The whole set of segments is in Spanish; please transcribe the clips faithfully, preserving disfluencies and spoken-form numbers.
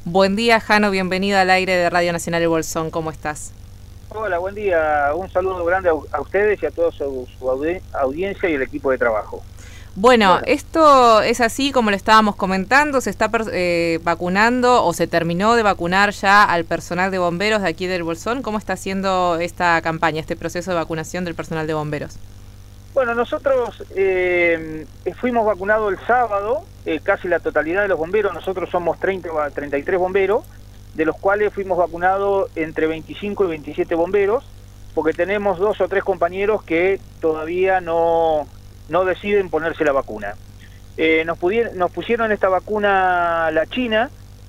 Buen día, Jano, bienvenida al aire de Radio Nacional El Bolsón, ¿cómo estás? Hola, buen día. Un saludo grande a, a ustedes y a toda su, su audi audiencia y el equipo de trabajo. Bueno, Bueno, esto es así como lo estábamos comentando, se está eh, vacunando o se terminó de vacunar ya al personal de bomberos de aquí del Bolsón. ¿Cómo está haciendo esta campaña, este proceso de vacunación del personal de bomberos? bueno nosotros eh, fuimos vacunados el sábado, eh, casi la totalidad de los bomberos. Nosotros somos treinta, treinta y tres bomberos, de los cuales fuimos vacunados entre veinticinco y veintisiete bomberos, porque tenemos dos o tres compañeros que todavía no, no deciden ponerse la vacuna. Eh, nos, nos pusieron esta vacuna la China,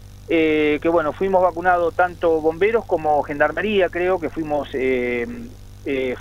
eh, que bueno, fuimos vacunados tanto bomberos como gendarmería, creo que fuimos, eh, eh,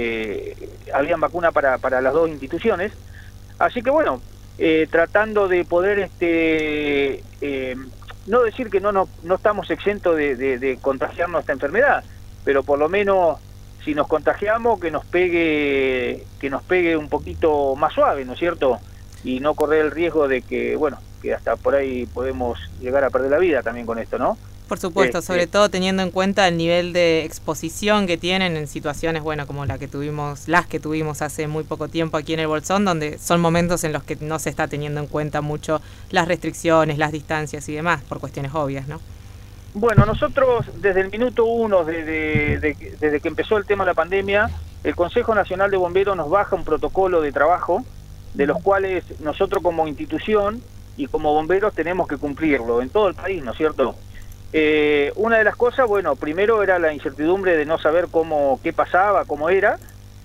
eh, habían vacuna para, para las dos instituciones, así que bueno, eh, tratando de poder, este, eh, no decir que no, no, no estamos exentos de, de, de contagiarnos esta enfermedad, pero por lo menos si nos contagiamos que nos pegue, que nos pegue un poquito más suave, ¿no es cierto? Y no correr el riesgo de que, bueno, que hasta por ahí podemos llegar a perder la vida también con esto, ¿no? Por supuesto, Este, sobre todo teniendo en cuenta el nivel de exposición que tienen en situaciones, bueno, como la que tuvimos, las que tuvimos hace muy poco tiempo aquí en el Bolsón, donde son momentos en los que no se está teniendo en cuenta mucho las restricciones, las distancias y demás, por cuestiones obvias, ¿no? Bueno, nosotros desde el minuto uno, de, de, de, desde que empezó el tema de la pandemia, el Consejo Nacional de Bomberos nos baja un protocolo de trabajo, de los cuales nosotros como institución y como bomberos tenemos que cumplirlo en todo el país, ¿no es cierto? Eh, una de las cosas, bueno, primero era la incertidumbre de no saber cómo, qué pasaba, cómo era.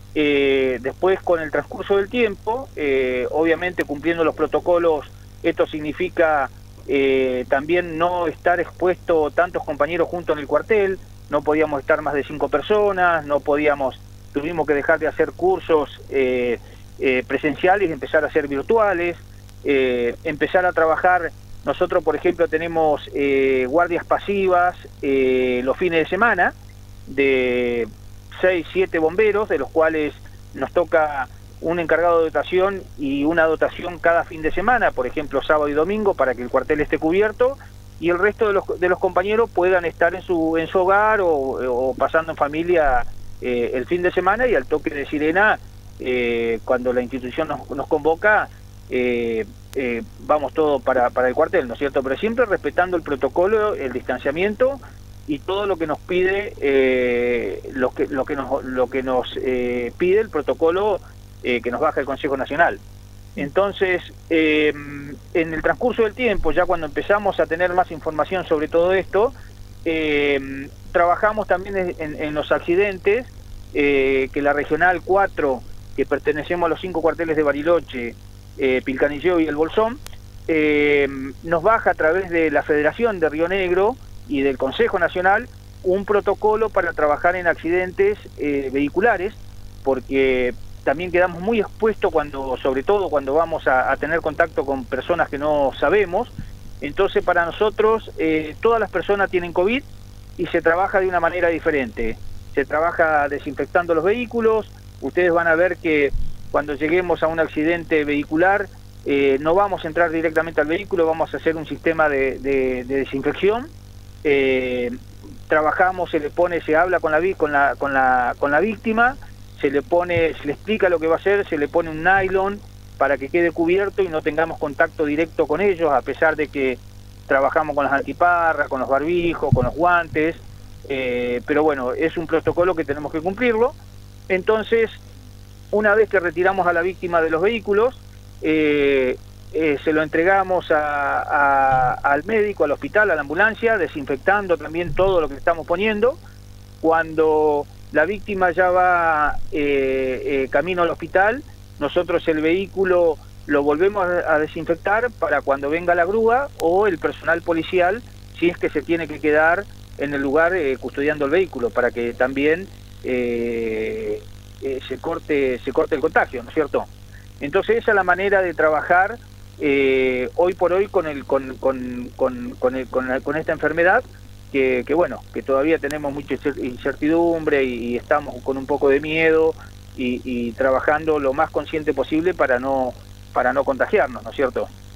Eh, después, con el transcurso del tiempo, eh, obviamente cumpliendo los protocolos, esto significa eh, también no estar expuesto tantos compañeros juntos en el cuartel, no podíamos estar más de cinco personas, no podíamos, tuvimos que dejar de hacer cursos eh, eh, presenciales y empezar a hacer virtuales, eh, empezar a trabajar. Nosotros, por ejemplo, tenemos eh, guardias pasivas eh, los fines de semana de seis, siete bomberos, de los cuales nos toca un encargado de dotación y una dotación cada fin de semana, por ejemplo, sábado y domingo, para que el cuartel esté cubierto y el resto de los, de los compañeros puedan estar en su, en su hogar o, o pasando en familia eh, el fin de semana, y al toque de sirena, eh, cuando la institución nos, nos convoca, eh, eh, vamos todos para, para el cuartel, ¿no es cierto? Pero siempre respetando el protocolo, el distanciamiento y todo lo que nos pide, eh, lo que, lo que nos, lo que nos eh, pide el protocolo eh, que nos baja el Consejo Nacional. Entonces, eh, en el transcurso del tiempo, ya cuando empezamos a tener más información sobre todo esto, eh, trabajamos también en, en los accidentes, eh, que la Regional cuatro, que pertenecemos a los cinco cuarteles de Bariloche, eh, Pilcanilleo y El Bolsón, eh, nos baja a través de la Federación de Río Negro y del Consejo Nacional un protocolo para trabajar en accidentes eh, vehiculares, porque también quedamos muy expuestos cuando, sobre todo cuando vamos a, a tener contacto con personas que no sabemos. Entonces, para nosotros, eh, todas las personas tienen COVID y se trabaja de una manera diferente. Se trabaja desinfectando los vehículos. Ustedes van a ver que cuando lleguemos a un accidente vehicular, eh, no vamos a entrar directamente al vehículo, vamos a hacer un sistema de, de, de desinfección. Eh, trabajamos, se le pone, se habla con la, con la, con la, con la víctima, se le pone, se le explica lo que va a hacer, se le pone un nylon para que quede cubierto y no tengamos contacto directo con ellos, a pesar de que trabajamos con las antiparras, con los barbijos, con los guantes, eh, pero bueno, es un protocolo que tenemos que cumplirlo. Entonces, una vez que retiramos a la víctima de los vehículos, eh, eh, se lo entregamos a, a, al médico, al hospital, a la ambulancia, desinfectando también todo lo que estamos poniendo. Cuando la víctima ya va eh, eh, camino al hospital, nosotros el vehículo lo volvemos a, a desinfectar para cuando venga la grúa o el personal policial, si es que se tiene que quedar en el lugar eh, custodiando el vehículo, para que también eh, eh, se corte se corte el contagio, ¿no es cierto? Entonces esa es la manera de trabajar eh, hoy por hoy con el con con con con, el, con, la, con esta enfermedad. Que, que bueno, que todavía tenemos mucha incertidumbre y, y estamos con un poco de miedo y, y trabajando lo más consciente posible para no para no contagiarnos, ¿no es cierto?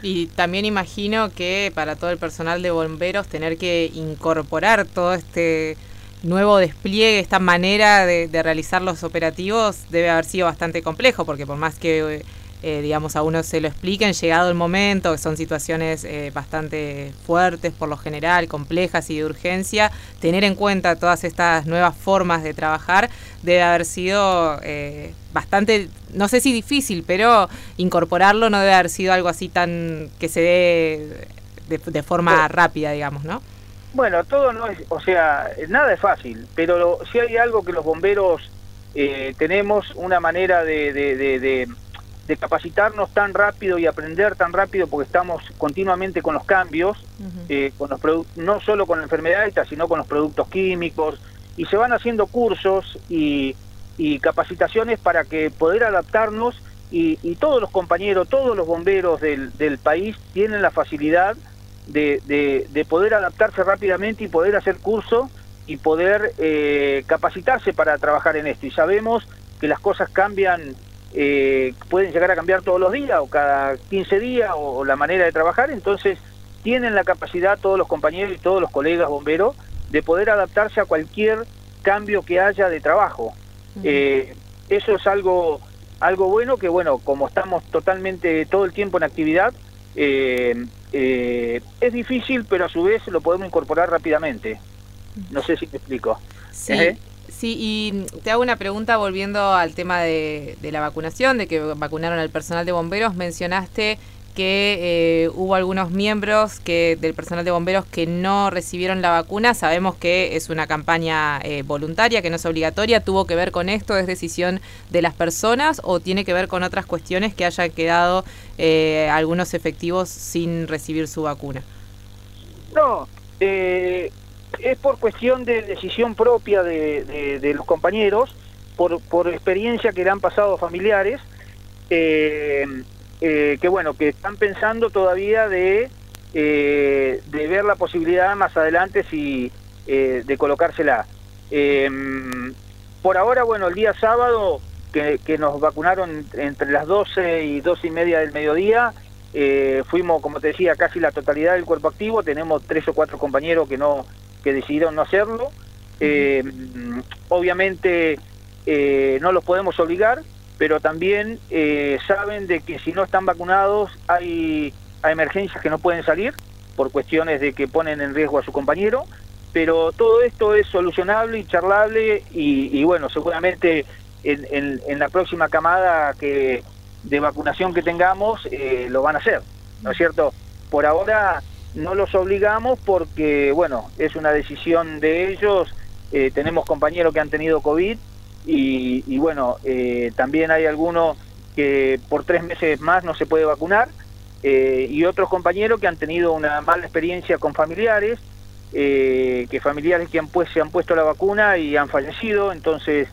Y también imagino que para todo el personal de bomberos tener que incorporar todo este nuevo despliegue, esta manera de, de realizar los operativos debe haber sido bastante complejo, porque por más que eh, digamos a uno se lo expliquen, llegado el momento, que son situaciones eh, bastante fuertes por lo general, complejas y de urgencia, tener en cuenta todas estas nuevas formas de trabajar debe haber sido eh, bastante, no sé si difícil, pero incorporarlo no debe haber sido algo así tan que se dé de, de forma bueno, rápida, digamos, ¿no? Bueno, todo no es, o sea, nada es fácil, pero lo, si hay algo que los bomberos eh, tenemos una manera de, de, de, de, de capacitarnos tan rápido y aprender tan rápido, porque estamos continuamente con los cambios, uh-huh. eh, con los no solo con la enfermedad esta, sino con los productos químicos, y se van haciendo cursos y, y capacitaciones para que poder adaptarnos, y, y todos los compañeros, todos los bomberos del, del país tienen la facilidad De, de, de poder adaptarse rápidamente y poder hacer curso y poder eh, capacitarse para trabajar en esto. Y sabemos que las cosas cambian, eh, pueden llegar a cambiar todos los días o cada quince días o, o la manera de trabajar, entonces tienen la capacidad todos los compañeros y todos los colegas bomberos de poder adaptarse a cualquier cambio que haya de trabajo. Uh-huh. eh, eso es algo, algo bueno que, bueno, como estamos totalmente todo el tiempo en actividad, eh, Eh, es difícil, pero a su vez lo podemos incorporar rápidamente. No sé si te explico. Sí, ¿Eh? sí, y te hago una pregunta volviendo al tema de, de la vacunación, de que vacunaron al personal de bomberos. Mencionaste que eh, hubo algunos miembros que del personal de bomberos que no recibieron la vacuna. Sabemos que es una campaña eh, voluntaria, que no es obligatoria. ¿Tuvo que ver con esto? ¿Es decisión de las personas o tiene que ver con otras cuestiones que hayan quedado eh, algunos efectivos sin recibir su vacuna? No, eh, es por cuestión de decisión propia de, de, de los compañeros, por, por experiencia que le han pasado familiares, eh, Eh, que bueno, que están pensando todavía de, eh, de ver la posibilidad más adelante si eh, de colocársela. Eh, por ahora, bueno, el día sábado que, que nos vacunaron entre las doce y doce y media del mediodía, eh, fuimos, como te decía, casi la totalidad del cuerpo activo. Tenemos tres o cuatro compañeros que no que decidieron no hacerlo. Eh, obviamente eh, no los podemos obligar, pero también eh, saben de que si no están vacunados hay, hay emergencias que no pueden salir por cuestiones de que ponen en riesgo a su compañero, pero todo esto es solucionable y charlable y, y bueno, seguramente en, en, en la próxima camada que de vacunación que tengamos eh, lo van a hacer, ¿no es cierto? Por ahora no los obligamos porque, bueno, es una decisión de ellos. Eh, tenemos compañeros que han tenido COVID Y, y bueno, eh, también hay algunos que por tres meses más no se puede vacunar, eh, y otros compañeros que han tenido una mala experiencia con familiares, eh, que familiares que han pues, se han puesto la vacuna y han fallecido. Entonces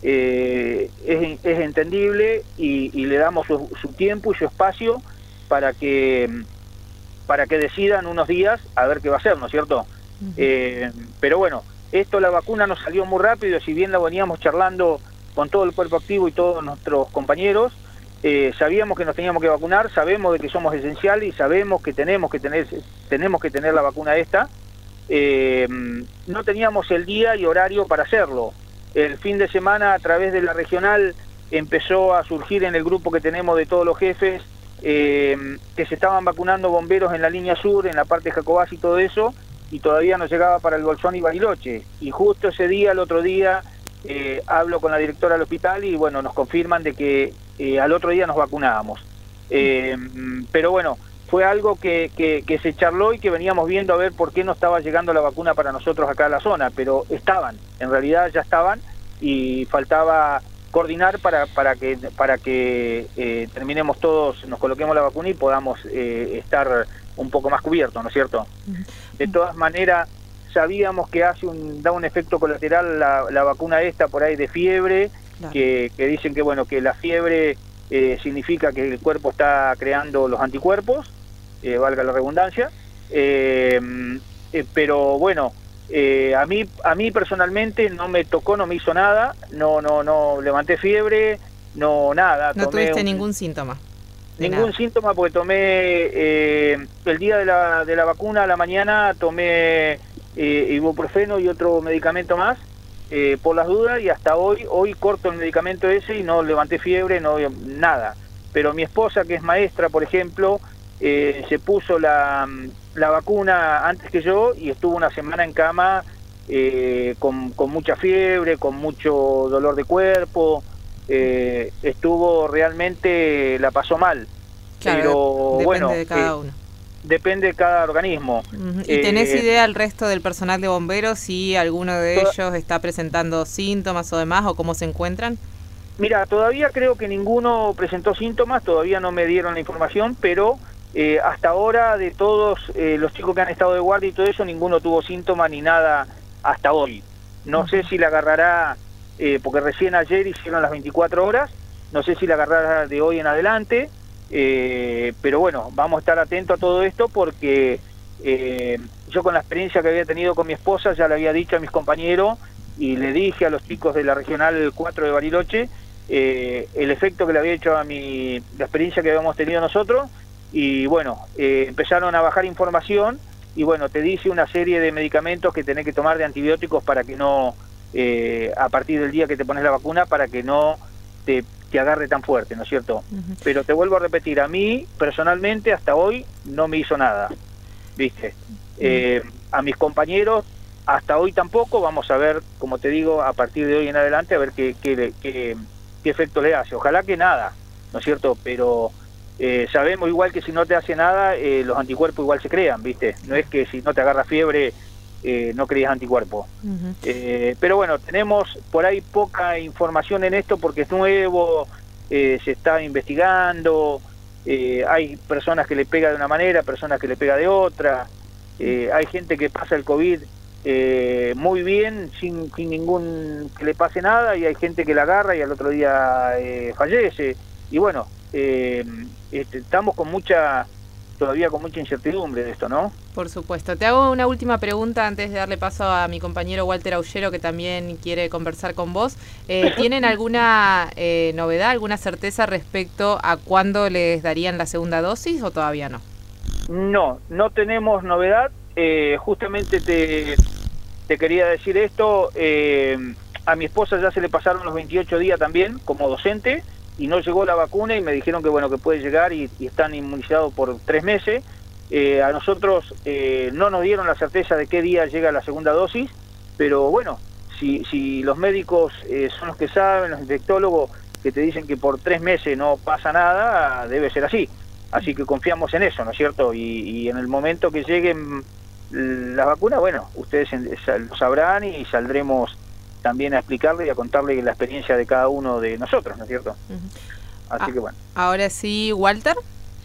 eh, es, es entendible y, y le damos su, su tiempo y su espacio para que, para que decidan unos días a ver qué va a hacer, ¿no es cierto? Uh-huh. eh, pero bueno, esto, la vacuna nos salió muy rápido, si bien la veníamos charlando con todo el cuerpo activo y todos nuestros compañeros, eh, sabíamos que nos teníamos que vacunar, sabemos de que somos esenciales y sabemos que tenemos que tener, tenemos que tener la vacuna esta. Eh, no teníamos el día y horario para hacerlo. El fin de semana, a través de la regional, empezó a surgir en el grupo que tenemos de todos los jefes, eh, que se estaban vacunando bomberos en la línea sur, en la parte de Jacobás y todo eso, y todavía no llegaba para el Bolsón y Bariloche. Y justo ese día, el otro día, eh, hablo con la directora del hospital y bueno, nos confirman de que eh, al otro día nos vacunábamos. Eh, pero bueno, fue algo que, que, que se charló y que veníamos viendo a ver por qué no estaba llegando la vacuna para nosotros acá a la zona, pero estaban, en realidad ya estaban, y faltaba coordinar para, para que, para que eh, terminemos todos, nos coloquemos la vacuna y podamos eh, estar un poco más cubiertos, ¿no es cierto? De todas maneras, sabíamos que hace un, da un efecto colateral la, la vacuna esta por ahí de fiebre, claro. que, que dicen que bueno, que la fiebre eh, significa que el cuerpo está creando los anticuerpos, eh, valga la redundancia, eh, eh, pero bueno, eh, a mí a mí personalmente no me tocó, no me hizo nada, no no no levanté fiebre, no nada. No tomé tuviste un, ningún síntoma. Ningún nada. síntoma porque tomé, eh, el día de la, de la vacuna a la mañana tomé eh, ibuprofeno y otro medicamento más, eh, por las dudas, y hasta hoy, hoy corto el medicamento ese y no levanté fiebre, no nada. Pero mi esposa, que es maestra, por ejemplo, eh, se puso la, la vacuna antes que yo y estuvo una semana en cama eh, con, con mucha fiebre, con mucho dolor de cuerpo. Eh, estuvo realmente, la pasó mal, Claro, pero depende bueno, de cada eh, uno. depende de cada organismo. Uh-huh. ¿Y tenés Eh, idea el resto del personal de bomberos si alguno de toda, ellos está presentando síntomas o demás, o cómo se encuentran? Mira, todavía creo que ninguno presentó síntomas, todavía no me dieron la información, pero eh, hasta ahora de todos eh, los chicos que han estado de guardia y todo eso, ninguno tuvo síntomas ni nada hasta hoy. No uh-huh. sé si la agarrará... Eh, porque recién ayer hicieron las veinticuatro horas, no sé si la agarrará de hoy en adelante, eh, pero bueno, vamos a estar atentos a todo esto porque eh, yo con la experiencia que había tenido con mi esposa ya le había dicho a mis compañeros y le dije a los chicos de la Regional cuatro de Bariloche eh, el efecto que le había hecho a mi, la experiencia que habíamos tenido nosotros, y bueno, eh, empezaron a bajar información y bueno, te dice una serie de medicamentos que tenés que tomar de antibióticos para que no... Eh, a partir del día que te pones la vacuna para que no te, te agarre tan fuerte, ¿no es cierto? Uh-huh. Pero te vuelvo a repetir, a mí personalmente hasta hoy no me hizo nada, ¿viste? Uh-huh. Eh, a mis compañeros hasta hoy tampoco, vamos a ver, como te digo, a partir de hoy en adelante a ver qué, qué, qué, qué efecto le hace. Ojalá que nada, ¿no es cierto? Pero eh, sabemos igual que si no te hace nada, eh, los anticuerpos igual se crean, ¿viste? No es que si no te agarra fiebre... Eh, no creías anticuerpo. Uh-huh. eh, pero bueno, tenemos por ahí poca información en esto porque es nuevo, eh, se está investigando, eh, hay personas que le pega de una manera, personas que le pega de otra, eh, hay gente que pasa el COVID eh, muy bien, sin, sin ningún que le pase nada, y hay gente que la agarra y al otro día eh, fallece, y bueno, eh, este, estamos con mucha... todavía con mucha incertidumbre de esto, ¿no? Por supuesto. Te hago una última pregunta antes de darle paso a mi compañero Walter Aullero, que también quiere conversar con vos. Eh, ¿Tienen alguna eh, novedad, alguna certeza respecto a cuándo les darían la segunda dosis o todavía no? No, no tenemos novedad. Eh, justamente te, te quería decir esto. Eh, a mi esposa ya se le pasaron los veintiocho días también como docente, y no llegó la vacuna y me dijeron que bueno que puede llegar y, y están inmunizados por tres meses. Eh, a nosotros eh, no nos dieron la certeza de qué día llega la segunda dosis, pero bueno, si, si los médicos eh, son los que saben, los infectólogos que te dicen que por tres meses no pasa nada, debe ser así. Así que confiamos en eso, ¿no es cierto? Y, y en el momento que lleguen las vacunas, bueno, ustedes lo sabrán y saldremos también a explicarle y a contarle la experiencia de cada uno de nosotros, ¿no es cierto? Uh-huh. Así ah, que bueno. Ahora sí, Walter.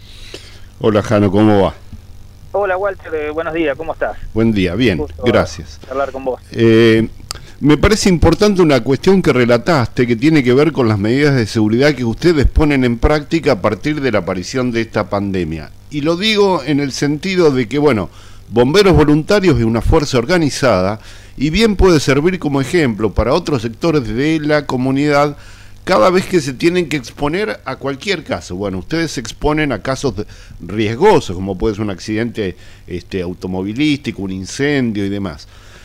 Hola, Jano, ¿cómo va? Hola, Walter, eh, buenos días, ¿cómo estás? Buen día, bien, gracias. Hablar con vos. Eh, me parece importante una cuestión que relataste que tiene que ver con las medidas de seguridad que ustedes ponen en práctica a partir de la aparición de esta pandemia. Y lo digo en el sentido de que, bueno, Bomberos Voluntarios es una fuerza organizada y bien puede servir como ejemplo para otros sectores de la comunidad cada vez que se tienen que exponer a cualquier caso. Bueno, ustedes se exponen a casos riesgosos, como puede ser un accidente este, automovilístico, un incendio y demás.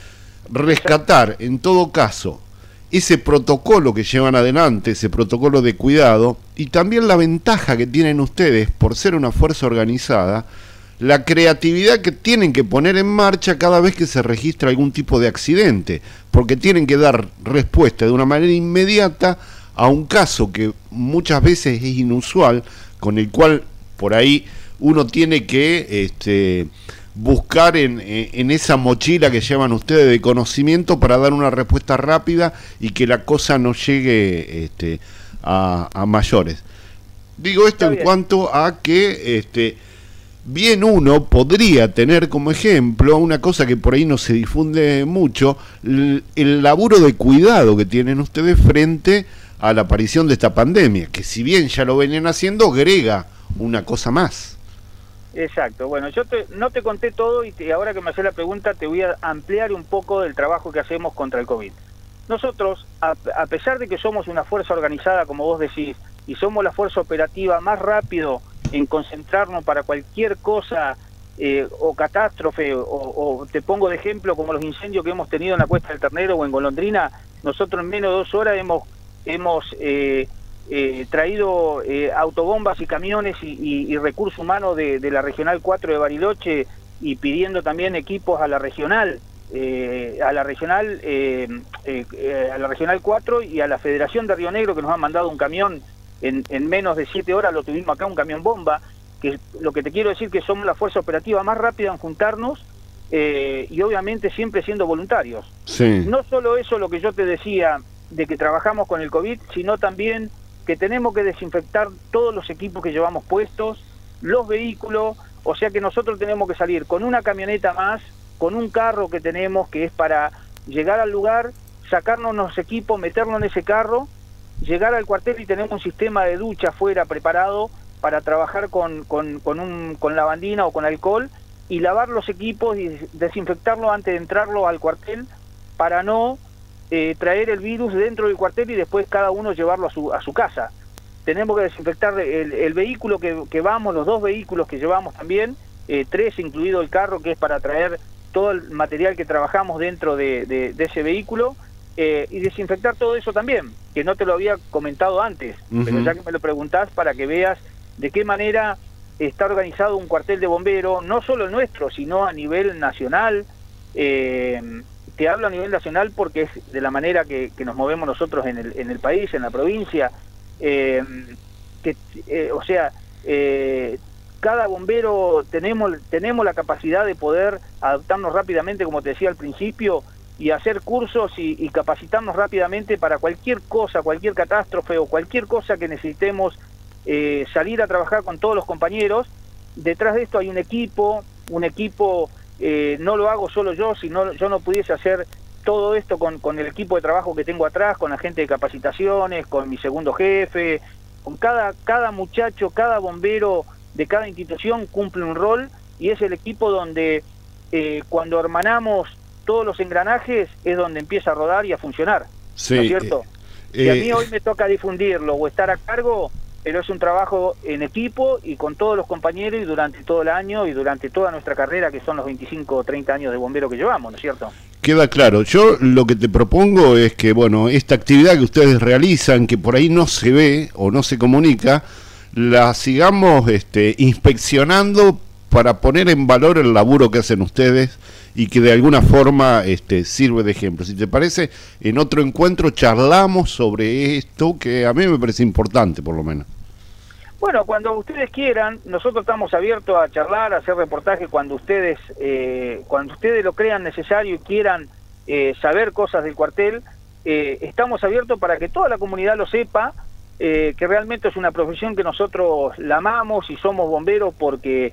Rescatar, en todo caso, ese protocolo que llevan adelante, ese protocolo de cuidado, y también la ventaja que tienen ustedes por ser una fuerza organizada, la creatividad que tienen que poner en marcha cada vez que se registra algún tipo de accidente, porque tienen que dar respuesta de una manera inmediata a un caso que muchas veces es inusual, con el cual por ahí uno tiene que este, buscar en, en esa mochila que llevan ustedes de conocimiento para dar una respuesta rápida y que la cosa no llegue este, a, a mayores. Digo esto en cuanto a que este, bien uno podría tener como ejemplo una cosa que por ahí no se difunde mucho, el, el laburo de cuidado que tienen ustedes frente a la aparición de esta pandemia, que si bien ya lo venían haciendo, agrega una cosa más. Exacto, bueno, yo te, no te conté todo y te, ahora que me haces la pregunta te voy a ampliar un poco del trabajo que hacemos contra el COVID. Nosotros, a, a pesar de que somos una fuerza organizada, como vos decís, y somos la fuerza operativa más rápido en concentrarnos para cualquier cosa eh, o catástrofe, o, o te pongo de ejemplo como los incendios que hemos tenido en la Cuesta del Ternero o en Golondrina. Nosotros en menos de dos horas hemos, hemos eh, eh, traído eh, autobombas y camiones y, y, y recursos humanos de, de la Regional cuatro de Bariloche, y pidiendo también equipos a la Regional, eh, a la Regional eh, eh, a la Regional cuatro y a la Federación de Río Negro, que nos han mandado un camión en, en menos de siete horas, lo tuvimos acá, un camión bomba, que lo que te quiero decir que somos la fuerza operativa más rápida en juntarnos, eh, y obviamente siempre siendo voluntarios. Sí. No solo eso, lo que yo te decía, de que trabajamos con el COVID, sino también que tenemos que desinfectar todos los equipos que llevamos puestos, los vehículos. O sea que nosotros tenemos que salir con una camioneta más, con un carro que tenemos que es para llegar al lugar, sacarnos los equipos, meternos en ese carro, llegar al cuartel y tenemos un sistema de ducha afuera preparado para trabajar con, con, con, un, con lavandina o con alcohol y lavar los equipos y desinfectarlos antes de entrarlo al cuartel para no eh, traer el virus dentro del cuartel y después cada uno llevarlo a su, a su casa. Tenemos que desinfectar el, el vehículo que, que vamos, los dos vehículos que llevamos también, eh, tres incluido el carro, que es para traer todo el material que trabajamos dentro de, de, de ese vehículo, eh, y desinfectar todo eso también, que no te lo había comentado antes, uh-huh. pero ya que me lo preguntás para que veas de qué manera está organizado un cuartel de bomberos, no solo el nuestro, sino a nivel nacional. Eh, te hablo a nivel nacional porque es de la manera que, que nos movemos nosotros en el, en el país, en la provincia. Eh, que, eh, o sea, eh, cada bombero tenemos, tenemos la capacidad de poder adaptarnos rápidamente, como te decía al principio, y hacer cursos y, y capacitarnos rápidamente para cualquier cosa, cualquier catástrofe o cualquier cosa que necesitemos eh, salir a trabajar con todos los compañeros. Detrás de esto hay un equipo, un equipo, eh, no lo hago solo yo, si no, yo no pudiese hacer todo esto con, con el equipo de trabajo que tengo atrás, con la gente de capacitaciones, con mi segundo jefe, con cada, cada muchacho, cada bombero de cada institución cumple un rol, y es el equipo donde eh, cuando hermanamos todos los engranajes es donde empieza a rodar y a funcionar, sí, ¿no es cierto? Eh, si a eh, mí hoy me toca difundirlo o estar a cargo, pero es un trabajo en equipo y con todos los compañeros y durante todo el año y durante toda nuestra carrera, que son los veinticinco o treinta años de bombero que llevamos, ¿no es cierto? Queda claro. Yo lo que te propongo es que, bueno, esta actividad que ustedes realizan, que por ahí no se ve o no se comunica, la sigamos este, inspeccionando para poner en valor el laburo que hacen ustedes y que de alguna forma este, sirve de ejemplo. Si te parece, en otro encuentro charlamos sobre esto, que a mí me parece importante, por lo menos. Bueno, cuando ustedes quieran, nosotros estamos abiertos a charlar, a hacer reportajes cuando ustedes eh, cuando ustedes lo crean necesario y quieran eh, saber cosas del cuartel. Eh, estamos abiertos para que toda la comunidad lo sepa, eh, que realmente es una profesión que nosotros la amamos y somos bomberos porque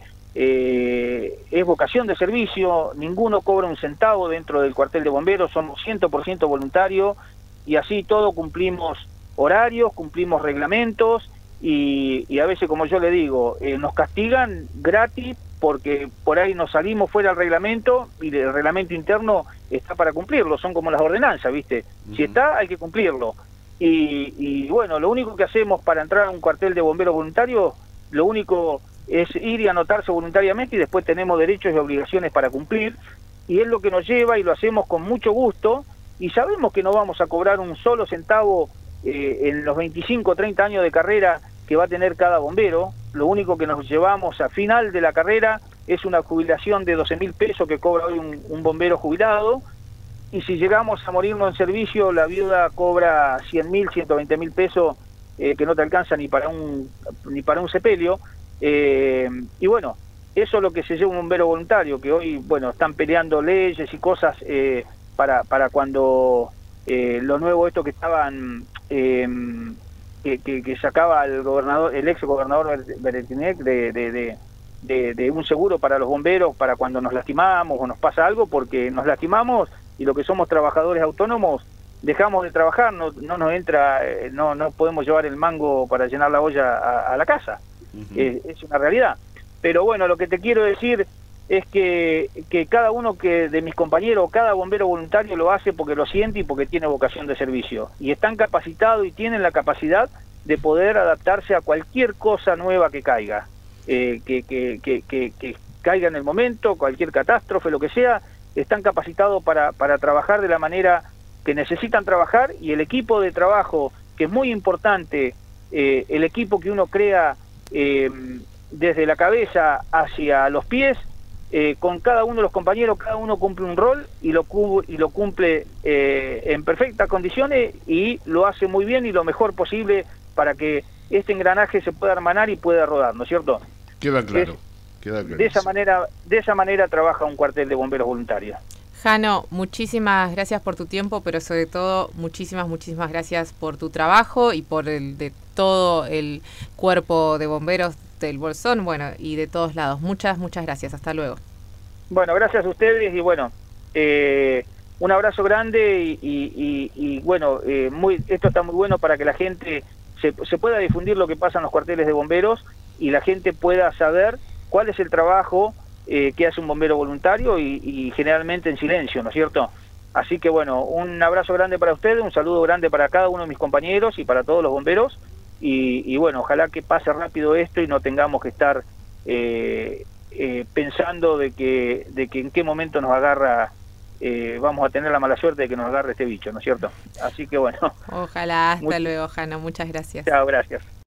eh, es vocación de servicio, ninguno cobra un centavo dentro del cuartel de bomberos, somos cien por ciento voluntarios y así todo cumplimos horarios, cumplimos reglamentos. Y, y a veces, como yo le digo, eh, nos castigan gratis porque por ahí nos salimos fuera del reglamento y el reglamento interno está para cumplirlo, son como las ordenanzas, ¿viste? Uh-huh. Si está, hay que cumplirlo. Y, y bueno, lo único que hacemos para entrar a un cuartel de bomberos voluntarios, lo único es ir y anotarse voluntariamente y después tenemos derechos y obligaciones para cumplir. Y es lo que nos lleva y lo hacemos con mucho gusto y sabemos que no vamos a cobrar un solo centavo eh, en los veinticinco o treinta años de carrera que va a tener cada bombero. Lo único que nos llevamos a final de la carrera es una jubilación de doce mil pesos que cobra hoy un, un bombero jubilado, y si llegamos a morirnos en servicio, la viuda cobra cien mil, ciento veinte mil pesos, eh, que no te alcanza ni para un ni para un sepelio, eh, y bueno, eso es lo que se lleva un bombero voluntario, que hoy, bueno, están peleando leyes y cosas eh, para, para cuando eh, lo nuevo esto que estaban... Eh, Que, que, que sacaba el gobernador, el ex gobernador Beretinec de, de, de, de, de un seguro para los bomberos para cuando nos lastimamos o nos pasa algo, porque nos lastimamos y lo que somos trabajadores autónomos dejamos de trabajar, no, no nos entra, no, no podemos llevar el mango para llenar la olla a, a la casa. Uh-huh. eh, es una realidad. Pero bueno, lo que te quiero decir es que, que cada uno que de mis compañeros, cada bombero voluntario lo hace porque lo siente y porque tiene vocación de servicio. Y están capacitados y tienen la capacidad de poder adaptarse a cualquier cosa nueva que caiga. eh, que, que, que, que, que caiga en el momento, cualquier catástrofe, lo que sea, están capacitados para, para trabajar de la manera que necesitan trabajar, y el equipo de trabajo, que es muy importante, eh, el equipo que uno crea eh, desde la cabeza hacia los pies, eh, con cada uno de los compañeros, cada uno cumple un rol y lo, y lo cumple eh, en perfectas condiciones, y lo hace muy bien y lo mejor posible para que este engranaje se pueda hermanar y pueda rodar, ¿no es cierto? Queda claro, es, queda claro. De esa manera, de esa manera trabaja un cuartel de bomberos voluntarios. Jano, muchísimas gracias por tu tiempo, pero sobre todo muchísimas, muchísimas gracias por tu trabajo y por el de todo el cuerpo de bomberos del Bolsón, bueno, y de todos lados. Muchas, muchas gracias. Hasta luego. Bueno, gracias a ustedes y bueno, eh, un abrazo grande y, y, y, y bueno, eh, muy, esto está muy bueno para que la gente se, se pueda difundir lo que pasa en los cuarteles de bomberos y la gente pueda saber cuál es el trabajo eh, que hace un bombero voluntario y, y generalmente en silencio, ¿no es cierto? Así que bueno, un abrazo grande para ustedes, un saludo grande para cada uno de mis compañeros y para todos los bomberos. Y, y bueno, ojalá que pase rápido esto y no tengamos que estar eh, eh, pensando de que, de que en qué momento nos agarra, eh, vamos a tener la mala suerte de que nos agarre este bicho, ¿no es cierto? Así que bueno. Ojalá, hasta luego, Jano, muchas gracias. Chao, gracias.